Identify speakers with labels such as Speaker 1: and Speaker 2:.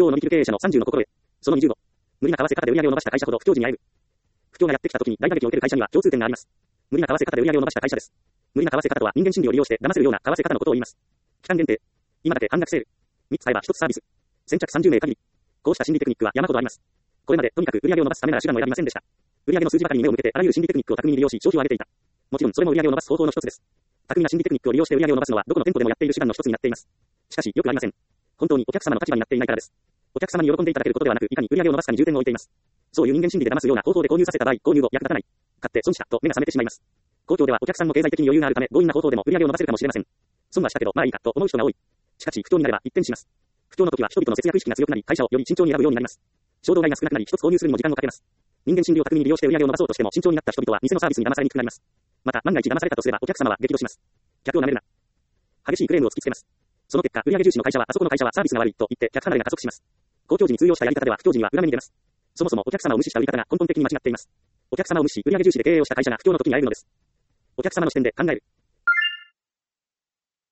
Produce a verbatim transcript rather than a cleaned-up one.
Speaker 1: 況を乗り切る経営者のさんじゅうの心得。そのにじゅうご。無理な為替方で売上を伸ばした会社ほど不況時に会える。不況がやってきた時に大打撃を受ける会社には共通点があります。無理な為替方で売上を伸ばした会社です。無理な為替方とは人間心理を利用して騙せるような為替方のことを言います。期間限定。今だけ半額セール。みっつ買えばひとつサービス。先着さんじゅうめい限り。こうした心理テクニックは山ほどあります。これまでとにかく売上を伸ばすためなら手段を選びませんでした。売上の数字ばかりに目を向けてあらゆる心理テクニックを巧みに利用し消費を上げていた。もちろんそれも売上を伸ばす方法の一つです。巧みな心理テクニックを利用して売上を伸ばすのはどこの店舗でもやっている手段の一つになっています。しかしよくありません。本当にお客様の立場になっていないからです。お客様に喜んでいただけることではなく、いかに売上を伸ばすかに重点を置いています。そういう人間心理で騙すような方法で購入させた場合、購入後役立たない。買って損したと目が覚めてしまいます。公共ではお客さんの経済的に余裕があるため強引な方法でも売上を伸ばせるかもしれません。損はしたけどまあいいかと思う人が多い。しかし不況になれば一転します。不況の時は人々の節約意識が強くなり、会社をより慎重に選ぶようになります。衝動買いが少なくなり、一つ購入するにも時間をかけます。人間心理を巧みに利用して売上を伸ばそうとしても慎重になった人々は店のサービスに騙されにくくなります。また万が一騙されたとすればお客様は激怒します。客を舐めるな。激しいクレームを突きつけます。その結果、売上重視の会社はあそこの会社はサービスが悪いと言って客離れが加速します。公共時に通用したやり方では不況時には裏目に出ます。そもそもお客様を無視した売り方が根本的に間違っています。お客様を無視し売上重視で経営をした会社が不況の時に会えるのです。お客様の視点で考える。